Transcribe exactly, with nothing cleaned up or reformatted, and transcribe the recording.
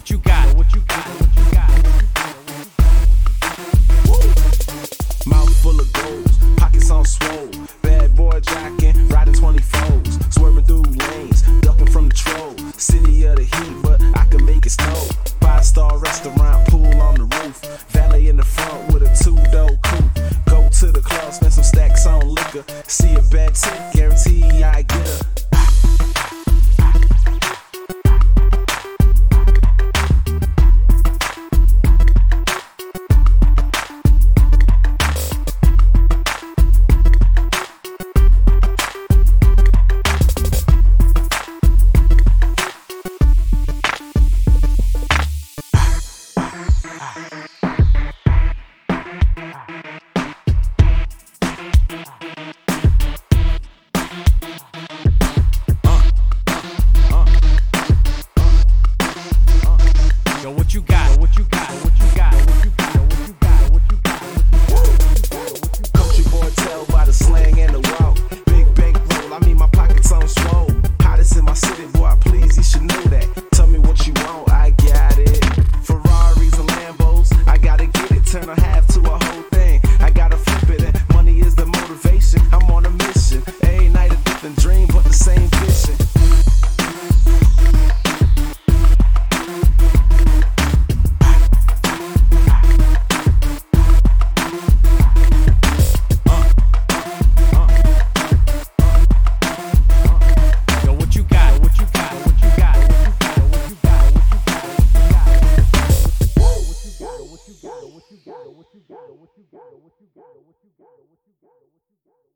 what you got? What you got? What you got? Mouth full of goals, pockets on swole. Bad boy jocking, riding twenty-fours, swerving through lanes, ducking from the troll. City of the heat, but I can make it snow. Five star restaurant, pool on the roof, valet in the front with a two-door coupe. Go to the club, spend some stacks on liquor. See a bad tip, guarantee I get her. Yo, what you got? What you got? What you got? What you got? What you got? What you got? What you got? Country boy tell by the slang and the walk. Big bankroll, I mean my pockets on swole. Hottest in my city, boy, please, you should know that. Tell me what you want, I got it. Ferraris and Lambos, I gotta get it. Turn a half to a whole thing, I gotta flip it. And money is the motivation, I'm on a mission. Every night a different dream, but the same vision. What you got? What you got? What you got? What you got? What you got? What you got? What you got?